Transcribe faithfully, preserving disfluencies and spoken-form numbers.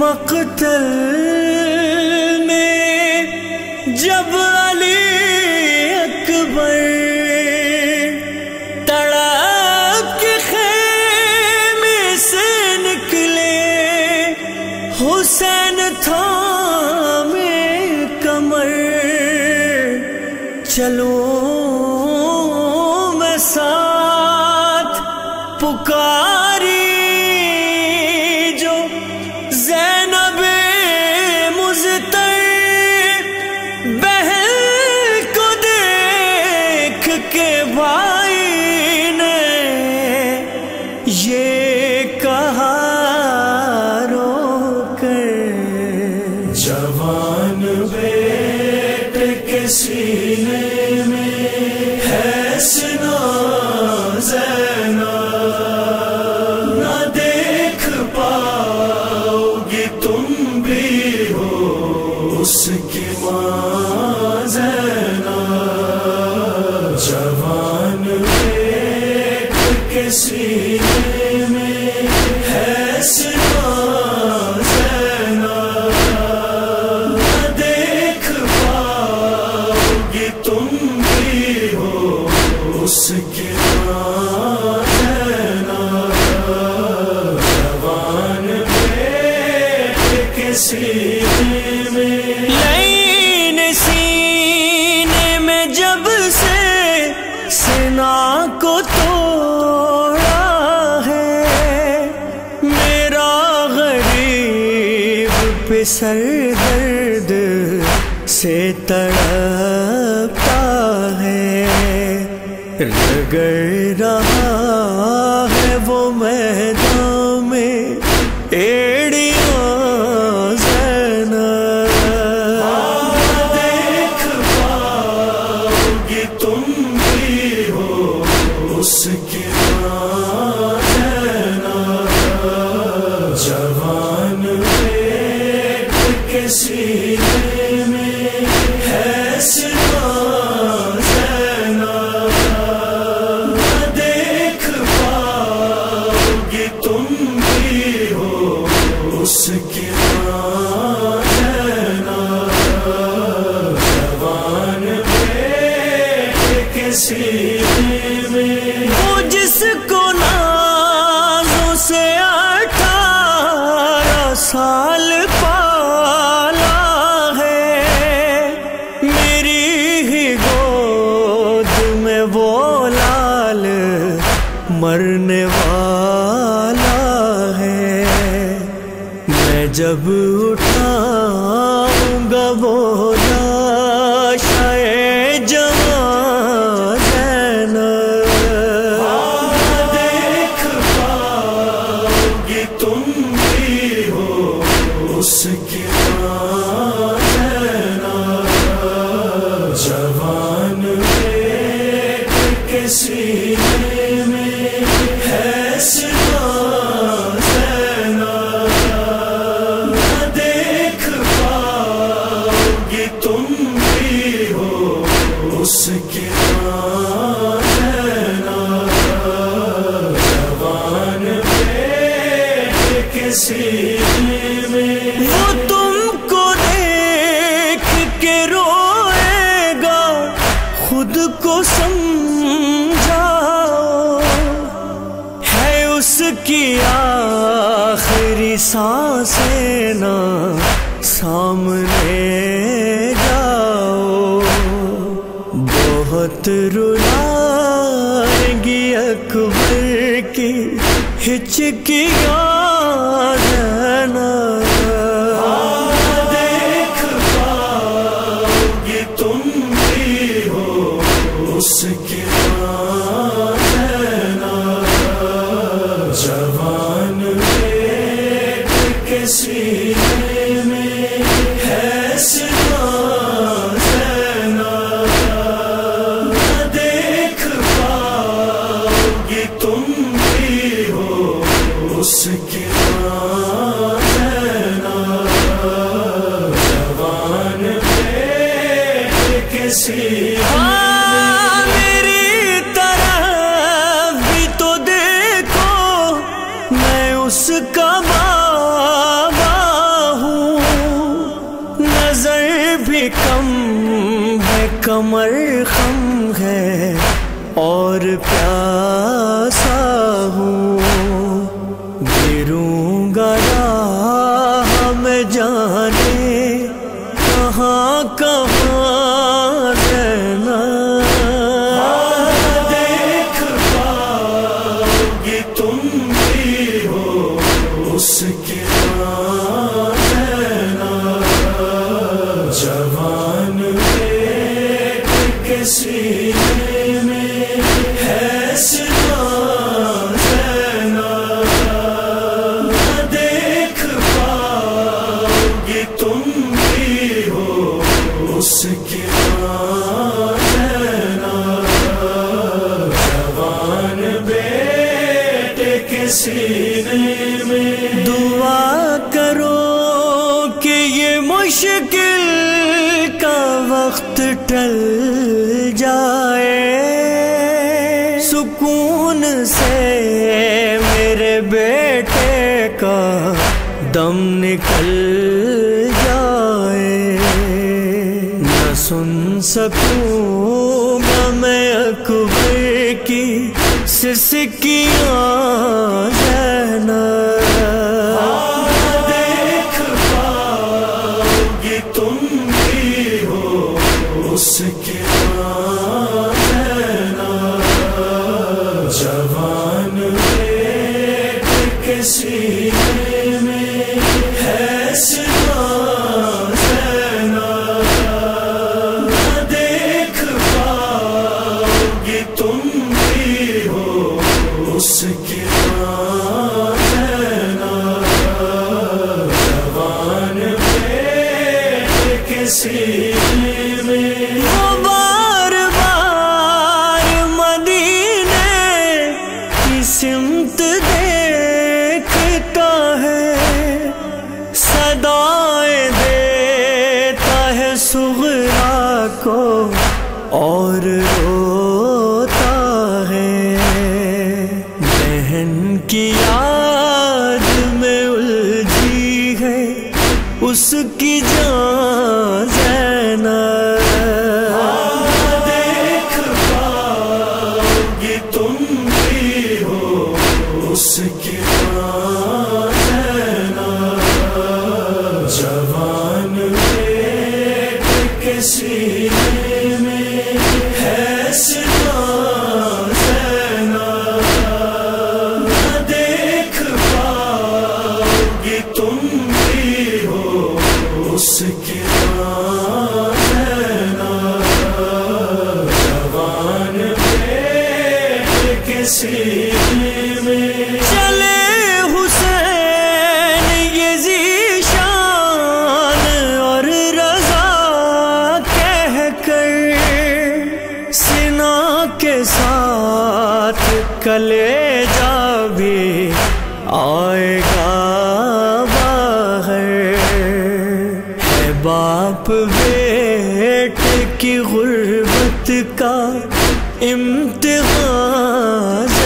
مقتل میں جب علی اکبر تڑپ کے خیمے سے نکلے، حسین تھامے کمر، چلوں میں ساتھ پکاری جو زینب مزتر، بہن کو دیکھ کے بھائی نے یہ کہا رو کر، جوان بیٹے کے سینے میں ہے سنا زینب، نہ دیکھ پاؤ گی تم بھی ہو اس کی ماں زینب، جوان بیٹے کے سینے میں ہے سنا زینب، نہ دیکھ پاؤ گی تم بھی ہو اس کی ماں زینب، جوان بیٹے کے سینے میں لین سینے میں جب سے سنا کو توڑا ہے، میرا غریب پہ سر درد سے تڑپتا ہے، رگڑ رہا ہے وہ میدان میں ایڑیاں زینب، دیکھ پاؤ گی تم بھی ہو اس کی ماں زینب، جوان بیٹے کے سینے میں ہے سنا زینب، نہ دیکھ پاؤ گی تم بھی ہو اس کی ماں زینب، جوان بیٹے کے سینے میں وہ جس کو نازوں سے اٹھارہ سال پالا ہے، میری ہی گود میں وہ لال مرنے والا ہے، میں جب اٹھاؤں گا وہ لاشیں جوان زینب، دیکھ پاؤ گی تم بھی ہو اس کی ماں زینب، جوان بیٹے کے سینے میں ہے سنا زینب، نہ دیکھ پاؤ گی تم بھی ہو اس کی ماں زینب، جوان بیٹے کے سینے میں وہ تم کو دیکھ کے روئے گا، خود کو سمجھاؤ، ہے اس کی آخری سانسیں نہ سامنے جاؤ، بہت رلائیں گی اکبر کی ہچکیاں زینب، دیکھ پاؤ گی تم بھی ہو اس کی ماں زینب، جوان بیٹے کے سینے میں ہے سنا زینب، نہ دیکھ پاؤ گی تم بھی ہو اس کی ماں پیاسا ہوں، گروں گا راہ میں جانے کہاں کہاں رہنا، دیکھ پاؤ گے تم بھی ہو اس کے رہنا، جوان بیٹ کے سینے میں ہے سلام رہنا، دیکھ پاؤ گے تم بھی ہو اس کے رہنا، جوان بیٹ کے سینے میں۔ دعا کرو کہ یہ مشکل کا وقت ٹل جائے، سکون سے میرے بیٹے کا دم نکل جائے، نہ سن سکوں گا میں اکبر کی سسکیاں رہنا، دیکھ پاؤ گے تم بھی ہو اس کے رہنا، جوان بیٹ کے سینے میں ہے سلام رہنا، دیکھ پاؤ گے تم بھی ہو اس کے رہنا، جوان بیٹ کے سینے میں۔ وہ بار بار مدینے کی سمت دیکھتا ہے، صدائیں دیتا ہے صغرا کو اور روتا ہے، بہن کی یاد میں الجھی ہے اس کی جان زینب، دیکھ پاؤ گے تم بھی ہو اس کے رہنا، جوان بیٹ کے سینے میں ہے سلام رہنا، دیکھ پاؤ گے تم بھی ہو اس کے رہنا، جوان بیٹ کے سینے میں۔ چلے حسین یہ ذیشان اور رضا کہہ کر، سنا کے ساتھ کلیجہ بھی آئے گا باہر، ہے باپ بیٹ کی غربت کا امتحان